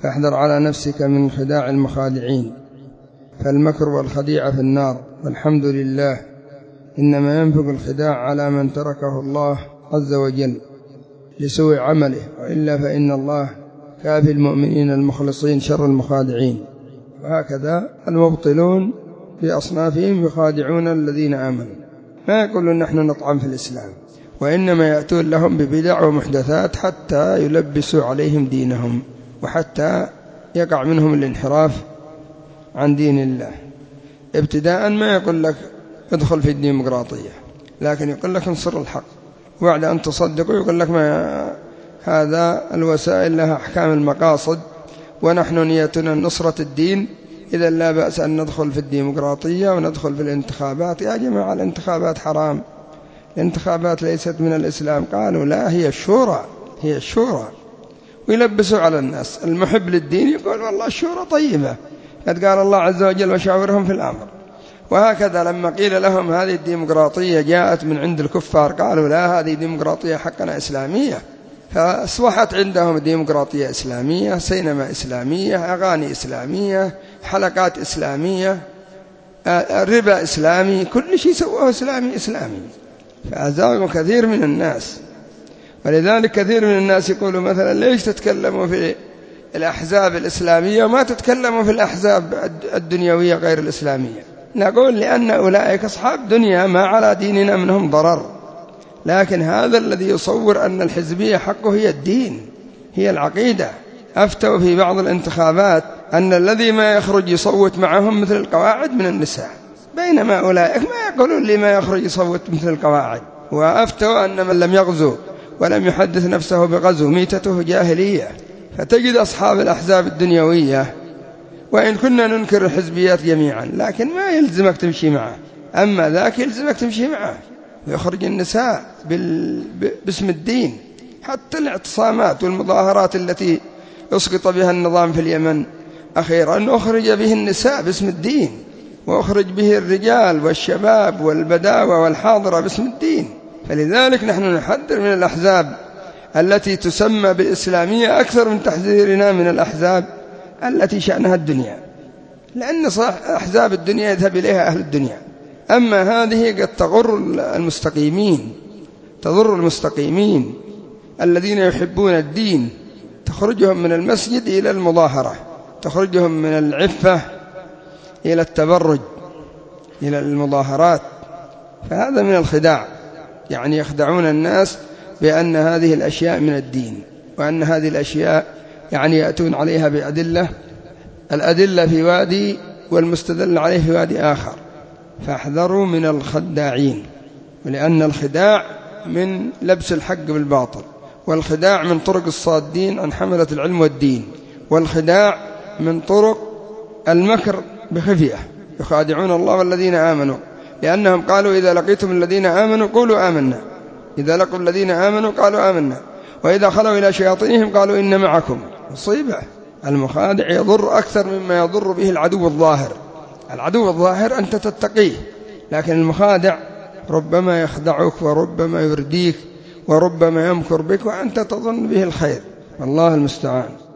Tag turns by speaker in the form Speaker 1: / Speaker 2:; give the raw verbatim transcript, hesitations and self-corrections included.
Speaker 1: فاحذر على نفسك من خداع المخادعين، فالمكر والخديعة في النار، والحمد لله إنما ينفق الخداع على من تركه الله عز وجل لسوء عمله، وإلا فإن الله كافي المؤمنين المخلصين شر المخادعين. وهكذا المبطلون بأصنافهم يخادعون الذين آمنوا، ما يقولون نحن نطعن في الإسلام، وإنما يأتون لهم ببدع ومحدثات حتى يلبسوا عليهم دينهم، وحتى يقع منهم الانحراف عن دين الله. ابتداء ما يقول لك ادخل في الديمقراطية، لكن يقول لك انصر الحق، وبعد أن تصدقوا يقول لك ما هذا الوسائل لها أحكام المقاصد، ونحن نيتنا نصرة الدين، إذا لا بأس أن ندخل في الديمقراطية وندخل في الانتخابات. يا جماعة الانتخابات حرام، الانتخابات ليست من الإسلام. قالوا لا، هي الشورى، هي الشورى. ويلبسوا على الناس، المحب للدين يقول والله الشورى طيبة، قد قال الله عز وجل وشاورهم في الأمر. وهكذا لما قيل لهم هذه الديمقراطية جاءت من عند الكفار، قالوا لا، هذه ديمقراطية حقنا إسلامية. فأصبحت عندهم ديمقراطية إسلامية، سينما إسلامية، أغاني إسلامية، حلقات إسلامية، ربا إسلامي، كل شيء سواه إسلامي إسلامي. فأزاغوا كثير من الناس. ولذلك كثير من الناس يقولوا مثلا ليش تتكلموا في الأحزاب الإسلامية وما تتكلموا في الأحزاب الدنيوية غير الإسلامية؟ نقول لأن أولئك أصحاب دنيا ما على ديننا منهم ضرر، لكن هذا الذي يصور أن الحزبية حقه هي الدين، هي العقيدة. أفتوا في بعض الانتخابات أن الذي ما يخرج يصوت معهم مثل القواعد من النساء، بينما أولئك ما يقولون لي ما يخرج يصوت مثل القواعد. وأفتوا أن من لم يغزو ولم يحدث نفسه بغزو ميتته جاهلية. فتجد أصحاب الأحزاب الدنيوية، وإن كنا ننكر الحزبيات جميعا، لكن ما يلزمك تمشي معه، أما ذاك يلزمك تمشي معه. ويخرج النساء بال... باسم الدين. حتى الاعتصامات والمظاهرات التي أسقط بها النظام في اليمن أخيرا أخرج به النساء باسم الدين، وأخرج به الرجال والشباب والبداوة والحاضرة باسم الدين. فلذلك نحن نحذر من الأحزاب التي تسمى بالإسلامية أكثر من تحذيرنا من الأحزاب التي شأنها الدنيا، لأن صح أحزاب الدنيا يذهب إليها أهل الدنيا، أما هذه قد تغر المستقيمين، تضر المستقيمين الذين يحبون الدين، تخرجهم من المسجد إلى المظاهرة، تخرجهم من العفة إلى التبرج، إلى المظاهرات. فهذا من الخداع، يعني يخدعون الناس بأن هذه الأشياء من الدين، وأن هذه الأشياء يعني يأتون عليها بأدلة، الأدلة في وادي والمستدل عليه في وادي آخر. فاحذروا من الخداعين، ولأن الخداع من لبس الحق بالباطل، والخداع من طرق الصادين عن حملة العلم والدين، والخداع من طرق المكر بخفية، يخادعون الله والذين آمنوا، لأنهم قالوا إذا لقيتم الذين آمنوا قولوا آمنا، إذا لقوا الذين آمنوا قالوا آمنا، وإذا خلوا إلى شياطينهم قالوا إن معكم. مصيبة. المخادع يضر أكثر مما يضر به العدو الظاهر. العدو الظاهر أنت تتقيه، لكن المخادع ربما يخدعك وربما يرديك وربما يمكر بك وأنت تظن به الخير، والله المستعان.